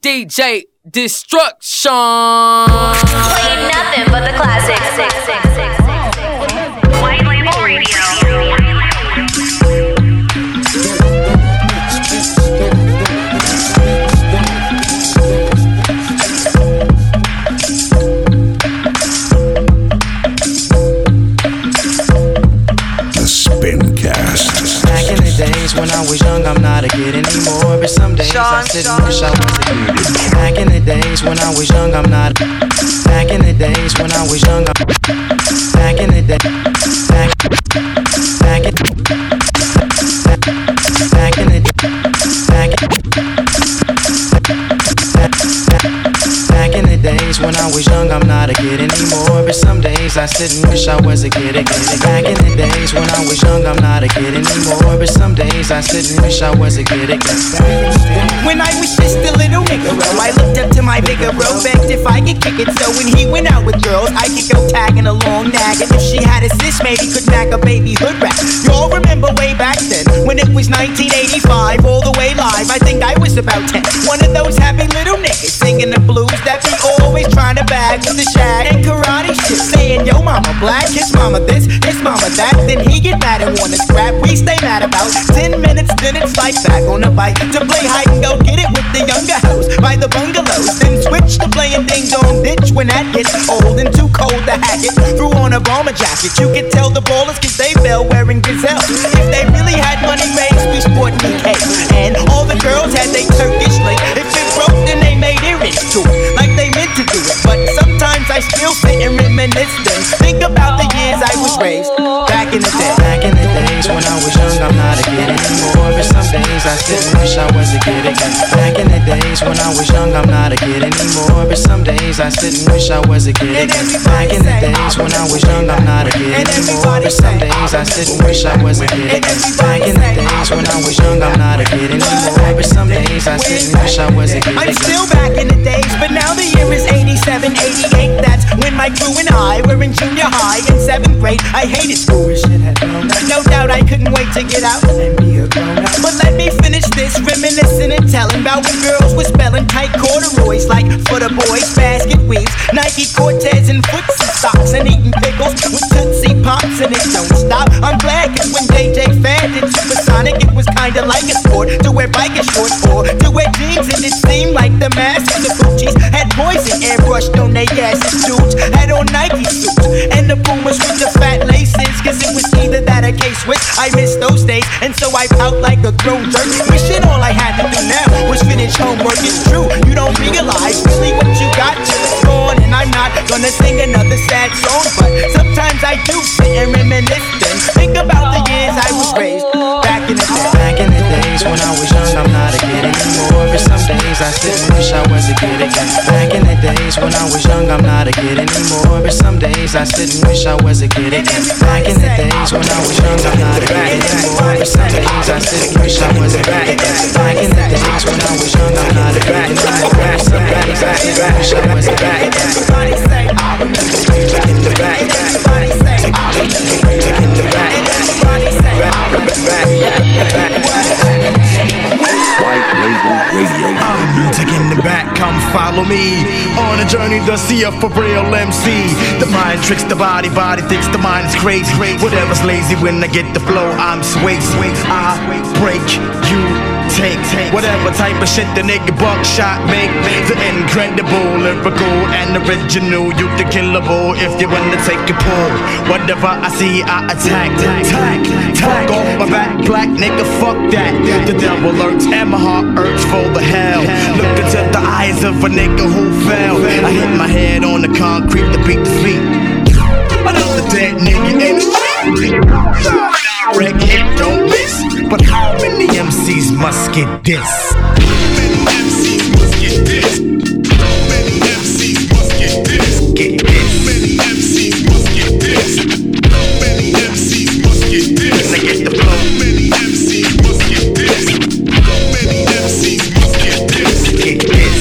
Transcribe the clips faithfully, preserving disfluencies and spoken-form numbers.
D J Destruction. Playing nothing but the classics. White Label Radio. Back in the days when I was young, I'm not a kid anymore. But some days Sean, I sit Sean, and wish I was a kid. Back in the days when I was young, I'm not. Back in the days when I was young, I'm. Back in the day. Back. Back in. Back in the. Back. Back in the days when I was young, I'm not a kid anymore. But some days I sit and wish I was a kid again. Back in the days when I was young, I'm not a kid anymore. But some days I sit and wish I was a kid again. When I was just a little nigga, I looked up to my bigger bro, begged if I could kick it. So when he went out with girls, I could go tagging along, nagging. If she had a sis, maybe could knack a baby hood rap. Y'all remember way back then, when it was nineteen eighty-five, all the way live. I think I was about ten. One of those happy little niggas singing the blues that be always trying to bag with the shag and karate shit, saying yo mama black, his mama this, his mama that. Then he get mad and wanna scrap. We stay mad about ten minutes, then it's like back on the bike to play hide and go get it with the younger house by the bungalows. Then switch to playing ding dong ditch when that gets old and too cold to hack it. Threw on a bomber jacket, you could tell the ballers cause they fell wearing gazelle. If they really had money raised, we sport E K. And all the girls had they Turkish link. If it broke, then they made earrings to it, like they meant to do it. But sometimes I still sit and reminisce then think about the years I was raised back in the day. Back in the days when I was young, I'm not a kid anymore. But some days I sit and wish I was a kid again. Back in the days when I was young, I'm not a kid anymore. But some days I sit and wish I was a kid again. Back in the days when I was young, I'm not a kid anymore. But some days I sit and wish I was a kid again. Back in the days when I was young, I'm not a kid anymore. But some days I sit and wish I was a kid again. I'm still back in the days, but now the year is eighty-seven, eighty-eight. That's when my crew and I were in junior high in seventh grade. I hated school, shit had blown up. No doubt I couldn't wait to get out and be a grown up. But let me finish this, reminiscing and telling about when girls were spelling tight corduroys like for the boys, basket weaves, Nike Cortez and footsie socks, and eating pickles with Tootsie Pops, and it don't stop. I'm glad cause when J J Fad did Supersonic, it was kinda like a sport to wear biker shorts or to wear jeans, and it seemed like the masses of Gucci's had poison airbrushed on their asses. Dudes had on Nike suits and the boomers with the fat laces, cause it was either that or K-Swiss. I miss those days, and so I pout like a grown jerk, wishing all I had to do now was finish homework. It's true, you don't realize really what you got till it's gone. And I'm not gonna sing another sad song, but sometimes I do sit and reminisce then think about the years I was raised back in the day. Back in the days when I was young, I'm not a kid anymore. But some days I sit and wish I was a kid again. Back in the days when I was young, I'm not a kid anymore. But some days I sit and wish I was a kid again. Back in the days when I was young, I'm not a kid anymore. But some days I sit and wish I was a kid again. Back in the days when I was young, I'm not a kid anymore. Some days I sit and wish I was a kid again. Everybody say, I remember in the back. Everybody say, I remember in the back. Everybody say, I remember White Label Radio. I'm music in the back, come follow me on a journey to see a for real M C. The mind tricks the body, body thinks the mind is crazy. Whatever's lazy when I get the flow, I'm sway, sway. I break, you take, whatever type of shit the nigga buckshot make. The incredible, lyrical, and original. You the killable if you wanna take a pull. Whatever I see, I attack, attack, attack. Off my back, black nigga, fuck that. The devil lurks and my heart urges for the hell. Look into the eyes of a nigga who fell. I hit my head on the concrete to beat the feet. Another dead nigga in the street. Direct hit, don't miss. But how many M Cs must get this? Many M Cs must get this. Many M Cs must get this. Get this. Many M Cs must get this. Many M Cs must get this. When I get the flow. Many M Cs must get this. Many M Cs must get this. Get this.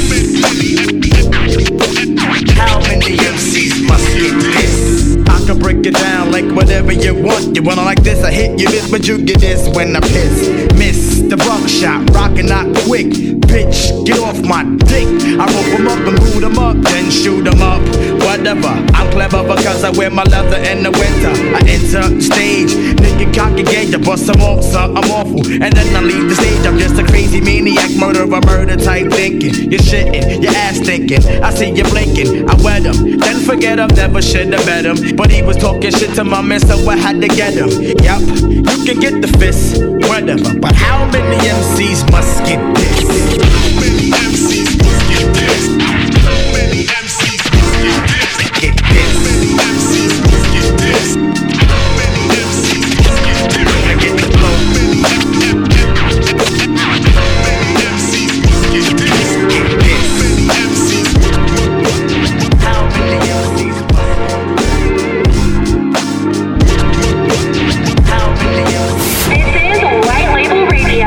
How many M Cs must get this? I can break it down like whatever you want. You wanna like this, I hit you this, but you get this when I piss. Miss the buckshot, rockin' not quick. Bitch, get off my dick. I rope them up and boot them up, then shoot them up. Whatever, I'm clever because I wear my leather in the winter. I enter stage, nigga cocky gauge, I bust some off, so I'm awful. And then I leave the stage, I'm just a crazy maniac, murderer, murder type thinking. You're shitting, your ass thinking. I see you blinking, I wet him. Then forget him, never should have met him. But he was talking shit to my man, so I had to get him. Yup, you can get the fist, whatever. But how many M Cs must get this? How many M Cs must get this? How many M Cs must get this? Get this. How many M Cs must get this? How many M Cs must get this? I get the flow. How many M Cs must get this? Get this. How many M Cs? How many M Cs must How many M Cs? This is White Label Radio.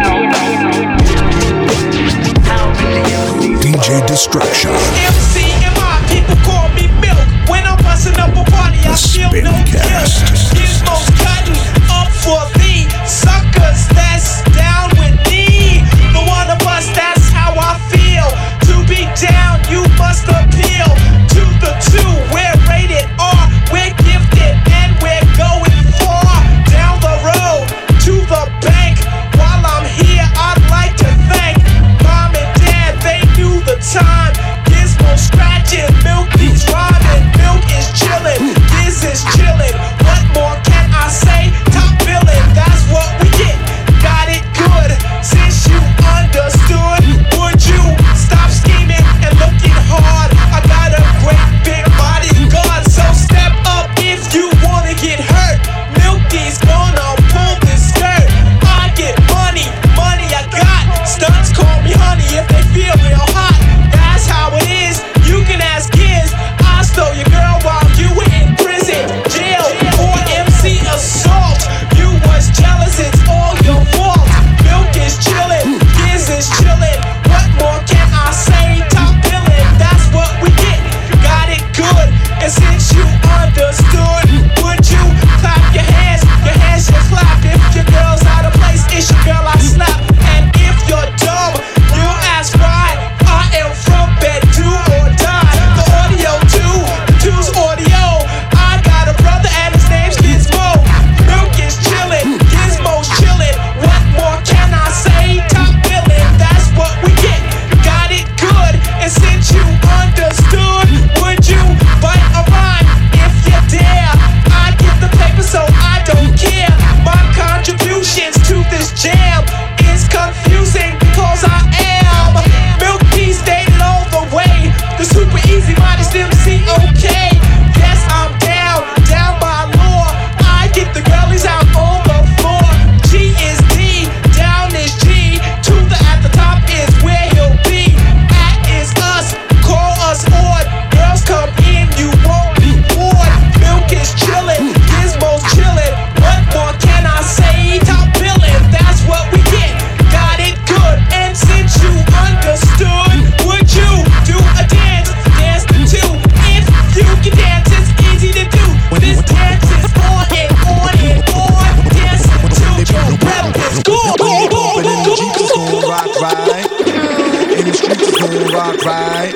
How many M Cs? D J Destruction. M C M I, people call me Milk. When I'm busting up a party, I feel no guilt. Gizmo's cutting up for the suckers that's down with me. The one of us, that's how I feel. To be down, you must appeal to the two. We're rated R, we're gifted, and we're going far down the road to the bank. While I'm here, I'd like to thank Mom and Dad, they knew the time. Gizmo scratching, Milk is rhyming, Milk is chillin', Giz is chillin'. What more can I say? Top billin', that's what we get. Got it good, since you understood. Would you stop scheming and looking hard? I got a great big bodyguard, so step up if you wanna get hurt. Milky's gonna pull this skirt. I get money, money I got. Stunts call me honey if they feel real hot. That's how it is, you can ask kids. I stole your girl while you were in prison, jail, or M C assault. You was jealous, it's all your fault. Milk is chillin', Giz is chillin'. What more can I say? Top billin', that's what we get. Got it good, and since you understood, would you clap your hands? Your hands should clap. If your girl's out of place, it's your girl I slap. And if you're dumb, you ask why. I am from bed, do or die. The audio too, the two's audio. I got a brother and his name's Gizmo. Milk is chillin', Gizmo's chillin'. What more can I say? Top billin', that's what we get. Got it good, and since you understood, would you bite a rhyme if you dare? I get the paper, so I don't care. My contributions to this jam is confusing because I am Milk P, stay low the way. The super easy modest M C, okay. Yes, I'm down, down by law. I get the girlies out on the floor. G is D, down is G. To the at the top is where he'll be. At is us, call us odd. Girls come in, you won't be bored. Milk is chillin', Gizmo's chillin'. What more can I say? Top billin', that's what we get. Got it good, and since you understood, would you do a dance? Dance the two. If you can dance, it's easy to do. This dance is on and on and on. Dance till your breath is gone. But in the Jeeps is gon' rock right. In the streets is gon' rock right.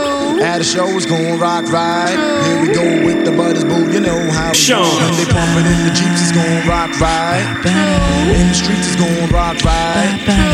At the show is gon' rock right. Here we go with the butters, boo. You know how we do. When they pump it in the Jeeps is gon' rock right. In the streets is gon' rock right.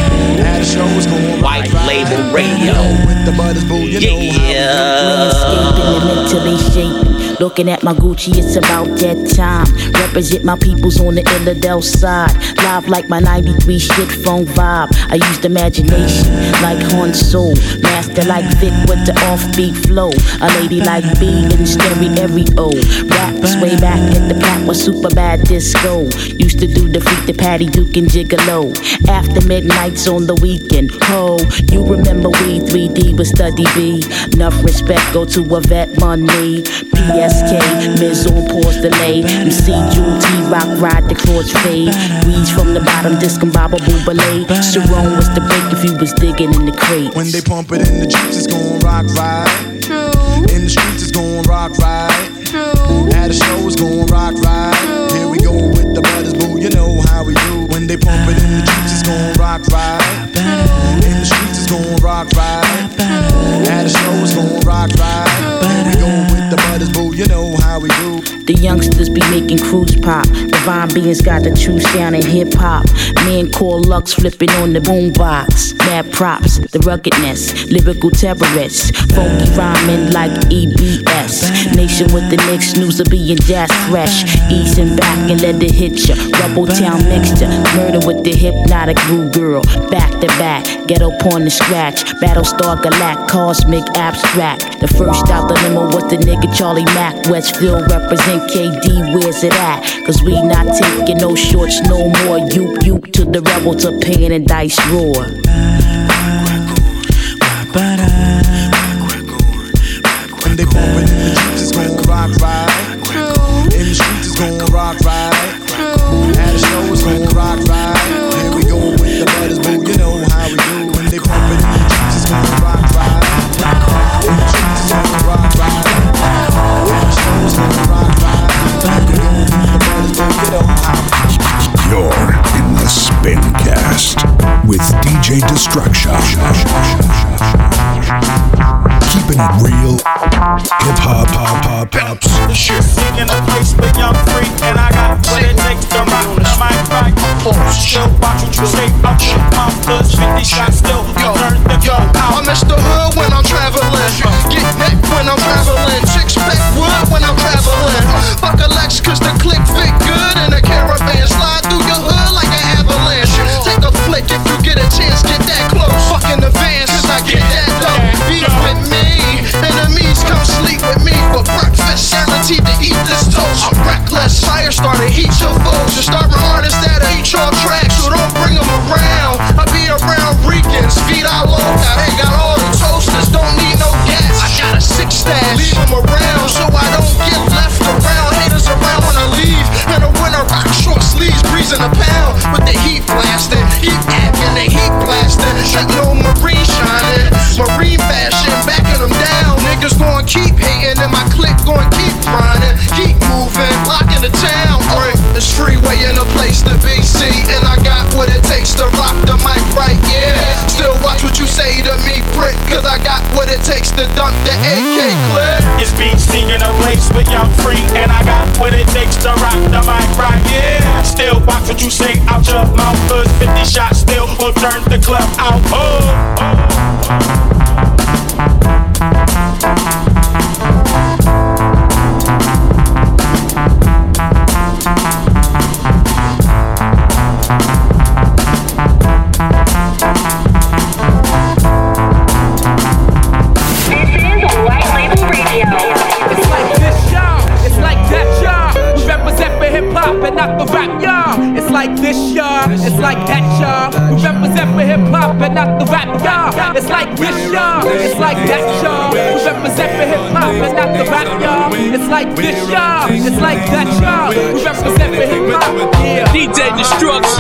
At the show is gon' rock White right. Label Radio. With the butters, boo. You know Yeah. Escaping and mentally shaping. Looking at my Gucci, it's about that time. Represent my peoples on the Illidale side. Live like my ninety-three shit phone vibe. I used imagination like Han Solo. Master like Vic with the offbeat flow. A lady like B in stereo. Raps way back at the plat was super bad disco. Used to do the freak the Patty Duke and Gigolo. After midnights on the weekend. Ho, you remember we three D with Study B. Enough respect go to a vet money. P S K, Miz on pause delay. M C Jewel T Rock ride the cross fade. Weeds from the bottom, discombobable ballet. Sharon was the break if you was digging in the crate. When they pump it in the Jeeps, it's gon' rock right. True. In the streets, it's gon' rock right. True. At the show, it's gon' rock right. Here we go with the butters, boo. You know how we do. When they pump it in the Jeeps, it's gon' rock right. In the streets, it's it's gon' rock right. At the show, it's gon' rock right. We go with the brothers, boo, you know how we do. The youngsters be making crews pop. Divine beings got the true sound in hip hop. Men call Lux flipping on the boombox. Mad props, the ruggedness, lyrical terrorists. Funky rhyming like E B S. Nation with the Knicks, news of being jazz fresh. Easing back and let it hit ya. Rubble Town mixture, murder with the hypnotic blue girl. Back to back, ghetto porn to scratch. Battlestar Galact, cosmic abstract. The first out the limo was the nigga Charlie Mack. Westfield represent K D, where's it at? Cause we not taking no shorts no more. Yoop yoop to the rebels, a pain and dice roar. When they bumpin' in the streets, it's gon' rock right. In the streets, it's gon' rock right. At the show, it's gon' rock right. Here we go with the brothers, boo, you know how we do. When they bumpin' in the streets, it's gon' rock right. In the streets, it's gon' rock right. At the show, it's gon' rock right. Here we go with the brothers, boo, you know how we do. You're in the Spincast with D J Destruction. Keeping it real, hip hop, hop, hop, pops. In a place where I'm free, and I got what it takes to rock the mic right. Still watch what you say, I'm shit monsters, fifty shots still, you turn the gun out. I miss the hood when I'm traveling, get neck when I'm traveling, six pack wood when I'm traveling. Fuck a Lex cause the click fit good in a caravan, slide through your hood like an avalanche. Take a flick if you get a chance, get that close. Fuck in the vans cause I get that dope. Beef with me, enemies come sleep with me for breakfast, guaranteed to eat this toast. I'm reckless, fire starter, heat your foes. Just start with artists that eat your tracks, so don't bring them around. I be around Ricans, feet all loca. They got all the toasters, don't need no gas. I got a six stash, leave them around so I don't get left around. Haters around when I leave, in the winter rock short sleeves, breezing a pound with the heat blasting. Keep acting, the heat blasting. Ain't no marine shining, marine fashion, backing them down. Niggas gon' keep hating and my clique gon' keep grinding. Keep moving, blocking the town. Right, it's freeway in a place to be seen, and I got what it takes to rock the mic right, yeah. Still watch what you say to me, prick, cause I got what it takes to dunk the A K clip. It's B C in a place where I'm free, and I got what it takes to rock the mic right, yeah. Still watch what you say out your mouth, cause fifty shots still will turn the club out. Oh, oh. It's like that, y'all. We represent for hip hop and not the rap, y'all. It's like this, y'all. It's like that, y'all. We represent for hip hop and not the rap, y'all. It's like this, y'all. It's like that, y'all. We represent for hip hop, yeah. D J Destruction.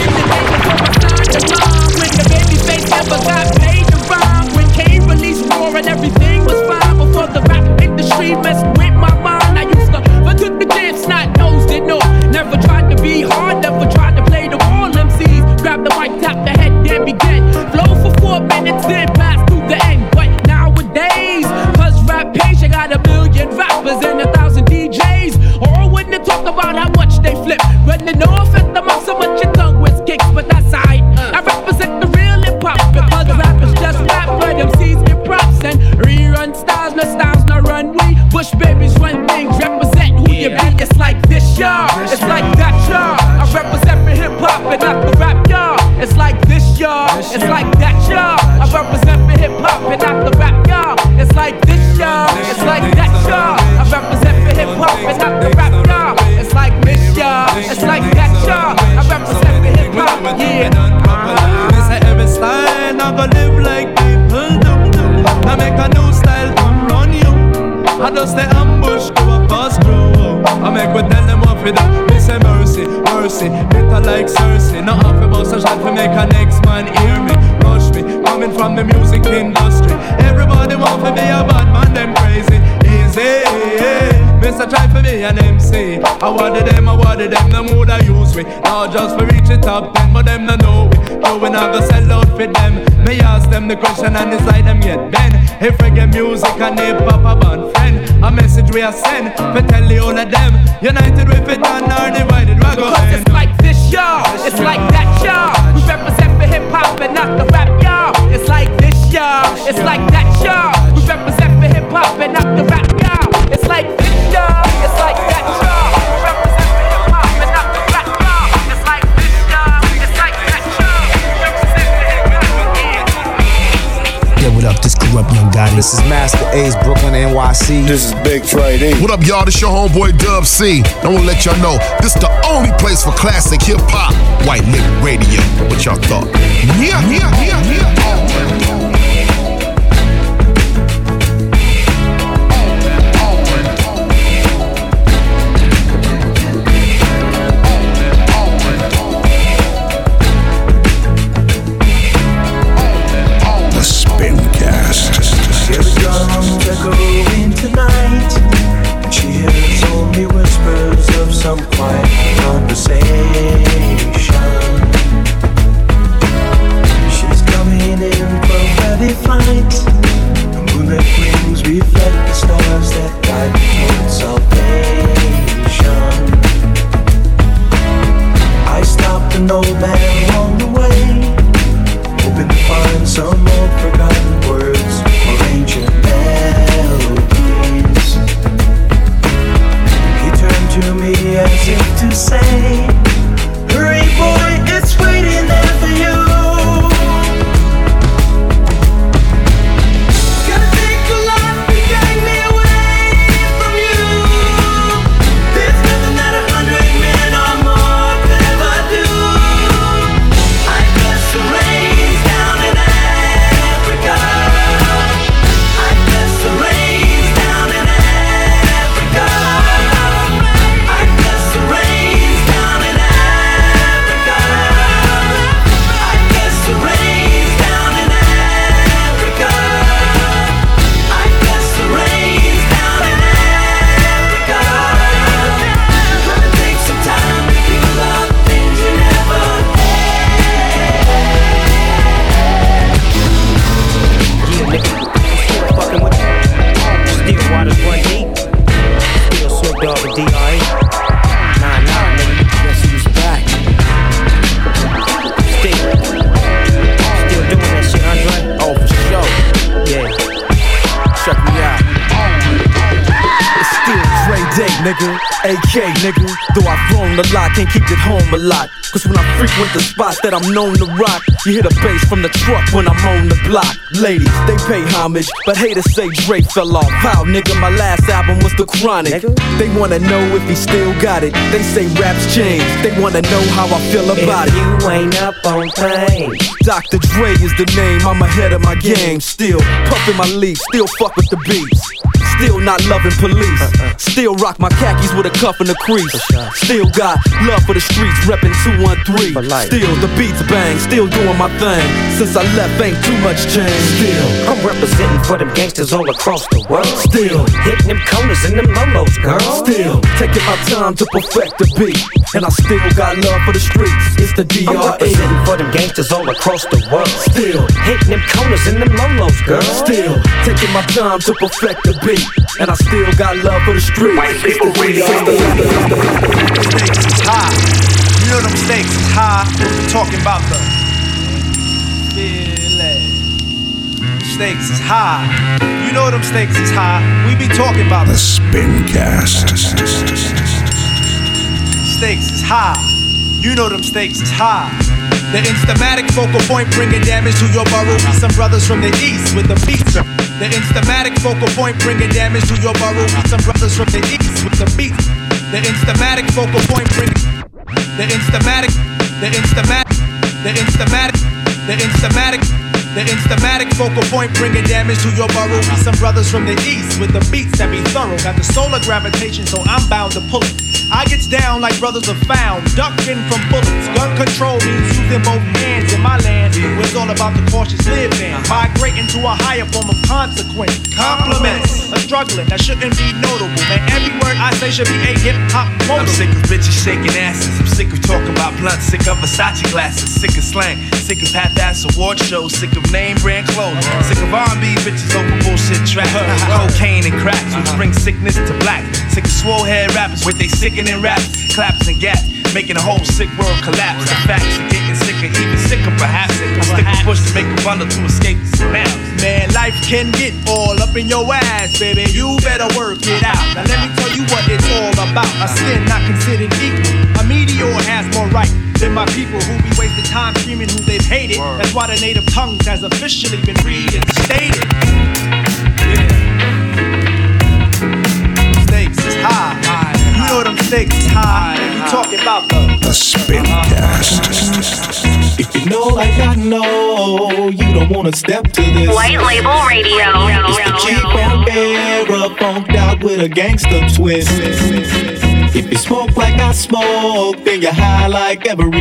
When the baby face never got paid to rhyme. When Kane released War and everything was fine. Before the rap industry messed with my mind, I used to forget the dance, not nosed it, no. Never tried to be hard, never tried to play the wall M Cs. Grab the mic, tap the head, then begin. Flow for four minutes, then pass through the end. But nowadays, cause rap page, you got a billion rappers and a thousand D Js. All when they talk about how much they flip. When they know offend them up so much your tongue with kicks, but that's alright. I represent the real hip hop because rappers just rap, but M Cs get props and rerun styles, no styles, no run. We Bush babies run things, represent who you be. It's like this, y'all. It's like that, y'all. I represent for hip hop and not the rap, y'all. It's like this, y'all. It's like that, y'all. I represent for hip hop and not the rap, y'all. It's like this, y'all. It's like that, y'all. I represent for hip hop and not the rap, y'all. It's like this, y'all. It's like that, y'all. I represent for hip hop, yeah. It's a every style, I go live like people do. I make a new style come run you. I just the ambush go a pass through. I make we tell them what we do. Me say mercy, mercy, bitter like Cersei. No half a bus a shot to make a next man hear me. Rush me, coming from the music industry. Everybody want to be a bad man, them crazy. Easy, Mister Try for me me an M C. I wanted them, I wanted them, the mood I use we. Not just for reach the top ten, but them no know we. So we not go sell out for them. Me ask them the question and it's like them yet then. If reggae music and hip hop a band friend, a message we are send, for tell the all of them. United with it and are divided, we go Cause it's like this, y'all. It's like that, y'all. We represent for hip hop and not the rap, y'all. It's like this, y'all. It's like that, y'all. We represent for hip hop and not the rap, y'all. It's like this, y'all. It's like that, y'all. We represent for hip hop and not the rap, y'all. It's like this, y'all. It's like that, y'all. We represent for hip hop. Yeah, what up? This Corrupt Young Gotti. This is Master Ace, Brooklyn, N Y C. This is Big Trey D. What up, y'all? This your homeboy Dub C. I want to let y'all know this the only place for classic hip hop. White Liquid Radio. What y'all thought? Yeah, yeah, yeah, yeah. Here it comes echoing tonight. She hears only whispers of some quiet conversation. She's coming in for ready flight. The moonlit wings reflect the stars that guide me towards salvation. I stopped an old man along the way, hoping to find some old forgotten words or ancient melodies. He turned to me as if to say, hurry boy, it's waiting there for you. Gotta take a lot to drag me away from you. There's nothing that a hundred men or more could ever do. I bless the rains down in Africa. I bless the rains down in Africa. I bless the rains down in Africa. I bless the rains down in Africa. I bless the rains down in Africa. Gonna take some time to feel all the things you never Yeah, nigga, still fucking with you. Still waters run deep. Still Snoop Dogg and D R E. Nah, nah, nigga, guess who's back? Still, still doing that shit, Andre? Oh, for sure. Yeah. Check me out. It's still Dre Day, nigga, A K, nigga. Though I've grown a lot, can't keep it home a lot. Cause when I frequent the spots that I'm known to rock, you hear the bass from the truck when I'm on the block. Ladies, they pay homage, but haters say Dre fell off. How, nigga, my last album was The Chronic. Nigga? They wanna know if he still got it. They say raps change, they wanna know how I feel about if it. You ain't up on things. Doctor Dre is the name, I'm ahead of my game. Still puffin' my leaf, still fuck with the beats. Still not loving police. Uh-uh. Still rock my khakis with a cuff and a crease. Still got love for the streets, reppin' two one three. Still the beats bang, still doing my thing. Since I left, ain't too much change. Still I'm representing for them gangsters all across the world. Still hitting them corners and them lolos, girl. Still taking my time to perfect the beat. And I still got love for the streets. It's the D R E. I'm representing for them gangsters all across the world. Still hitting them corners and them lolos, girl. Still taking my time to perfect the beat. And I still got love for the streets. White people radio. Stakes is high. You know them stakes is high. We're talking about the feeling. Stakes is high. You know them stakes is high. We be talking about the Spincast. Stakes is high. You know them stakes is high. The Instamatic focal point bringing damage to your burrow. We some brothers from the east with the pizza. The Instamatic focal point bringing damage to your burrow. We some brothers from the east with the beat. The Instamatic focal point bringing. The Instamatic. The Instamatic. The Instamatic. The Instamatic. The The Instamatic focal point bringing damage to your burrow. Be some brothers from the east with the beats that be thorough. Got the solar gravitation, so I'm bound to pull it. I gets down like brothers are found, ducking from bullets. Gun control means using both hands in my land, where it's all about the cautious living. Migrating to a higher form of consequence. Compliments are struggling, that shouldn't be notable. Man, every word I say should be a hip-hop modal. I'm sick of bitches shaking asses. I'm sick of talking about blunts. Sick of Versace glasses. Sick of slang. Sick of half-ass award shows. Sick of name brand clothes. Sick of R and B bitches over bullshit tracks. Cocaine and cracks, which bring sickness to black. Sick of swole head rappers with they sickening raps, claps and gaps, making the whole sick world collapse. The facts are getting sicker, even sicker perhaps. I stick a push to make a bundle to escape the surrounds. Man, life can get all up in your ass, baby. You better work it out. Now let me tell you what it's all about. A sin not considered equal. A meteor has more right than my people who be wasting time screaming who they've hated. That's why the native tongues has officially been reinstated. Yeah. Stakes is high. You know them stakes is high. You talking about the The Spincast. If you know like I know, you don't wanna step to this. White Label Radio. It's the cheap Bambera, funked out with a gangster twist. If you smoke like I smoke, then you're high like every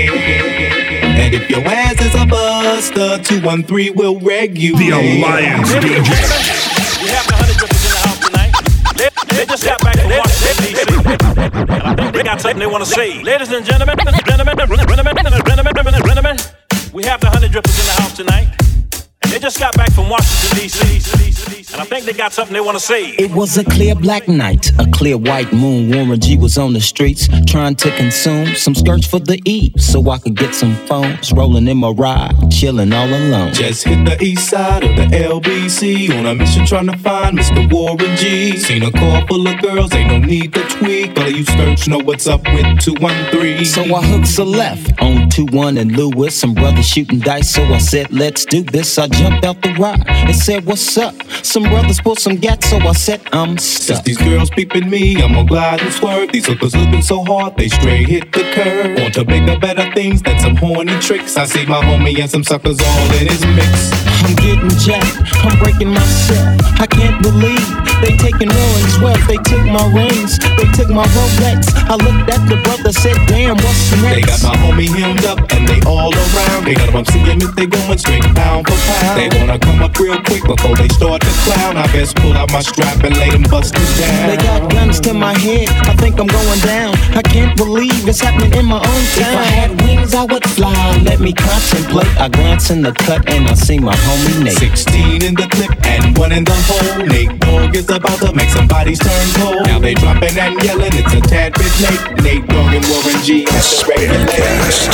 day. And if your ass is a buster, two one three will regulate. The Alliance D J. We have the honey drippers in the house tonight. They, they just got back from Washington, D C And I think they got something they want to say. Ladies and gentlemen, gentlemen, gentlemen, gentlemen, gentlemen, we have the honey drippers in the house tonight. They just got back from Washington, D C And I think they got something they want to say. It was a clear black night, a clear white moon. Warren G was on the streets trying to consume some skirts for the E, so I could get some phones. Rolling in my ride, chilling all alone. Just hit the east side of the L B C on a mission trying to find Mister Warren G. Seen a car full of girls, ain't no need to tweak. All of you skirts know what's up with two one three. So I hooked a left on two one and Lewis. Some brothers shooting dice, so I said, let's do this. I jumped out the ride and said, what's up? Some brothers pulled some gas, so I said, I'm stuck. Since these girls peeping me, I'm gonna glide and swerve. These hookers looking so hard, they straight hit the curve. Want to bigger, better things than some horny tricks. I see my homie and some suckers all in his mix. I'm getting jacked, I'm breaking myself. I can't believe they taking Warren's wealth. They took my rings, they took my Rolex. I looked at the brother, said, damn, what's next? They got my homie hemmed up and they all around. They got them see him if they going straight pound for pound. They wanna come up real quick before they start to clown. I best pull out my strap and lay them busters down. They got guns to my head, I think I'm going down. I can't believe it's happening in my own town. If I had wings, I would fly. Let me contemplate. I glance in the cut and I see my homie Nate. Sixteen in the clip and one in the hole. Nate Dogg is about to make some bodies turn cold. Now they dropping and yelling, it's a tad bit late. Nate Dogg and Warren G have to regulate.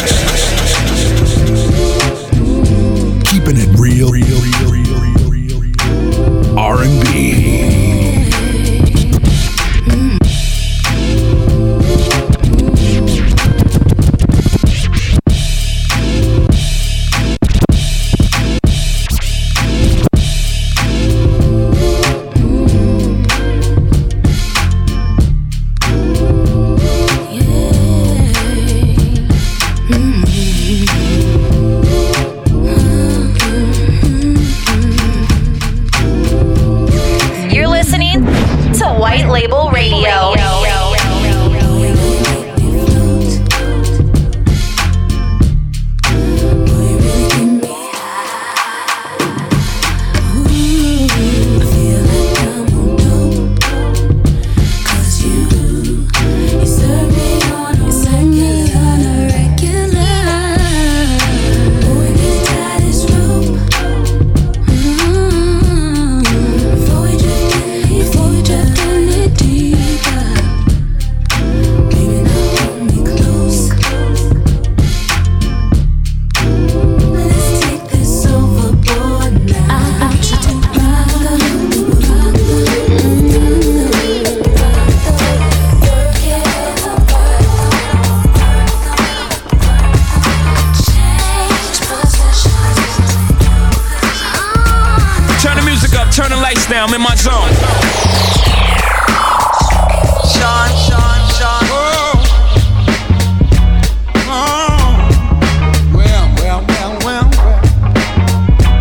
Keeping it real, real, real, real, real, real, real. R and B. White Label Radio. Now I'm in my zone. Sean, Sean, Sean. Oh. Oh. Well, well, well, well, well.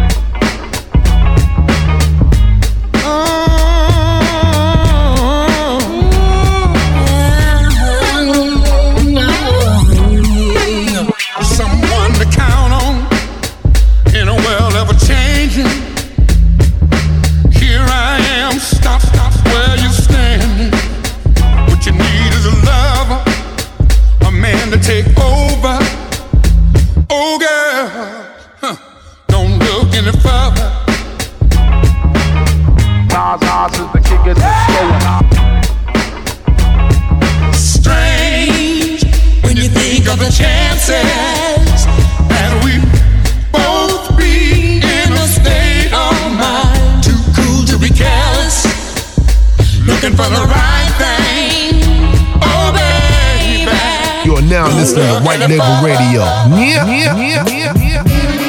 listening to White Label Radio. Yeah, yeah, yeah, yeah, yeah.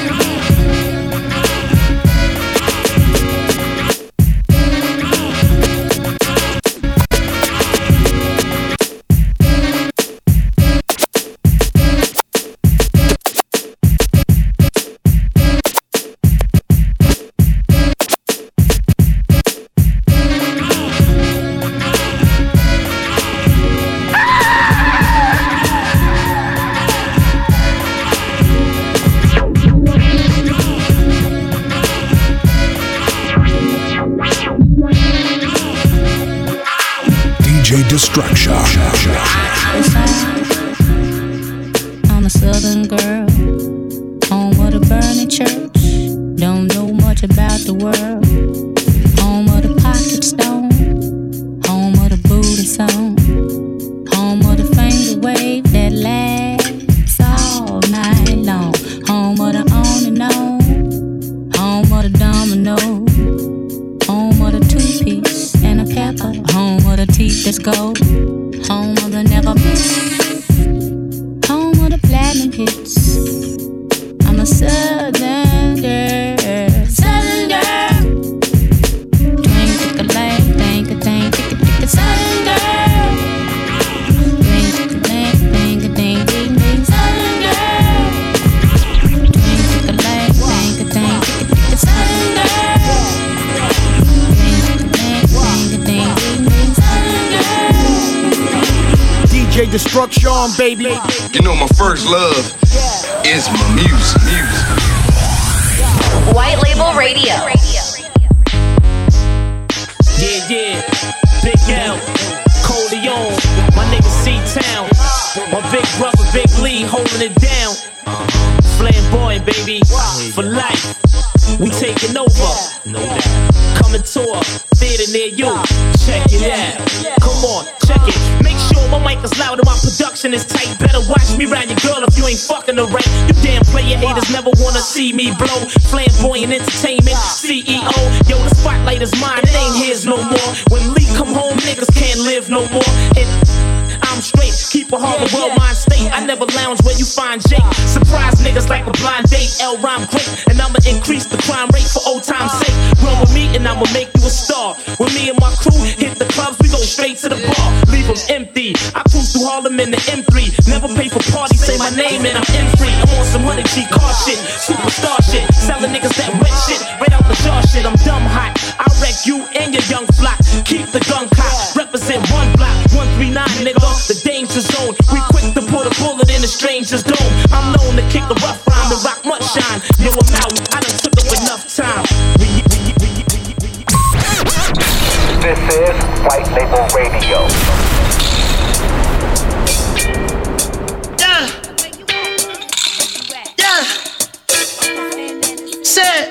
Destruction. I'm a southern girl, home of the burning church. Don't know much about the world. Home of the pocket stone, home of the booty song, home of the finger wave that lasts all night long. Home of the on and on, home of the domino, home of the two-piece and a pepper, home of the teeth that's gold, home of the never miss, home of the platinum hits. I'm a southern girl, southern girl. Drink, tick a leg, think a thing, tick a tick a southern girl. Drink, tick a leg, think a thing, ding ding, southern girl. Drink, tick a leg, think a thing, tick a tick a southern girl. D J Destruction, baby. You know my first love is my music. music. White Label Radio. Yeah, yeah. Big L, Coleon, my nigga C-Town. My big brother, Big Lee, holding it down. Flamboyant, baby, for life. We taking over. Coming to a theater near you. Check it out. Come on, check it. Make sure my mic is loud and my production is tight. Better watch me round your girl if you ain't fucking the right. You damn player haters never wanna see me blow. Flamboyant entertainment, C E O. Yo, the spotlight is mine, it ain't his no more. When Lee come home, niggas can't live no more. It I'm straight, keep a Harlem world mind state. I never lounge where you find Jake. Surprise niggas like a blind date. L rhyme great, and I'ma increase the crime rate for old time's sake. Run with me and I'ma make you a star. When me and my crew hit the clubs, we go straight to the bar. Leave them empty. I cruise through Harlem in the M three. Never pay for parties, say my name and I'm in free. I'm on some hundred G car shit, superstar shit. Selling niggas that wet shit, right out the jar shit. I'm dumb hot. I wreck you and your young flock. Keep the gun cocked. Represent one block, one three nine, nigga. The danger zone. We quick to put a bullet in a stranger's dome. I'm known to kick the rough rhyme and rock much shine. Yo, I'm out. I done took up enough time. We, we, we, we, we, we. This is White Label Radio. Yeah. Yeah. Say.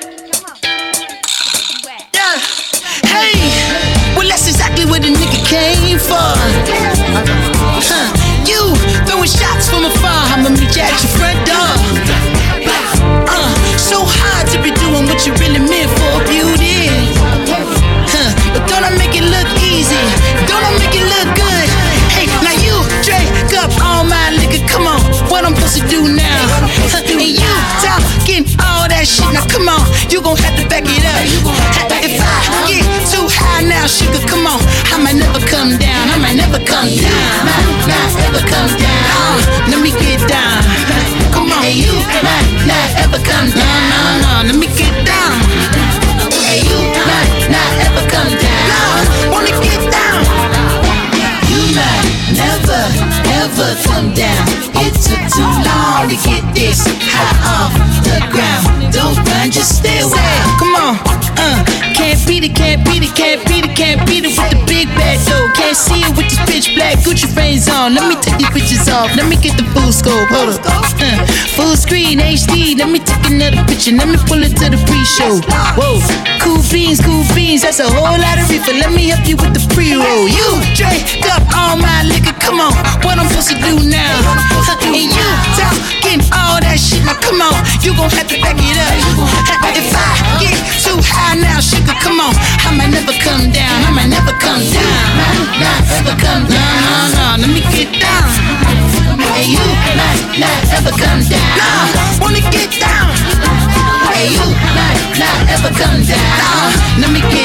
Yeah. Hey. Well, that's exactly what the nigga came for. Huh. You throwing shots from afar. I'ma meet you at your front door. Uh, so hard to be doing what you really meant for, beauty. Huh. But don't I make it look easy? Don't I make it look good? Hey, now you drink up all my liquor. Come on, what I'm supposed to do now? Huh. And you talking all that shit. Now come on, you gon' have to back it up. If I get too high now, sugar, come on, I might never come down. I might never come down. Might not ever come down. Uh, let me get down. Come on, hey, you might not ever come down. No, no, let me get down. Hey, you might not ever come down. No, wanna get down. You might never ever come down. It took too long to get this high off the ground. Don't run, just stay away. Come on, uh, can't beat it, can't beat it, can't beat it, can't beat it with the big bad dough. Can't see it with this pitch black Gucci frames on. Let me take these pictures off. Let me get the full scope. Hold up, uh, full screen H D. Let me take another picture. Let me pull it to the pre-show. Whoa, cool beans, cool beans. That's a whole lot of reefer. Let me help you with the pre-roll. You drink up all my liquor. Come on, what I'm supposed to do now? Huh, and you talking all that shit. Now come on, you gon' have to back it up. If I get too high now, sugar, come on, I might never come down. I might never come down. Might not ever come down. No, no, let me get down. Hey, you not ever come down. Nah, wanna get down. Hey, you not, not ever come down. Let me get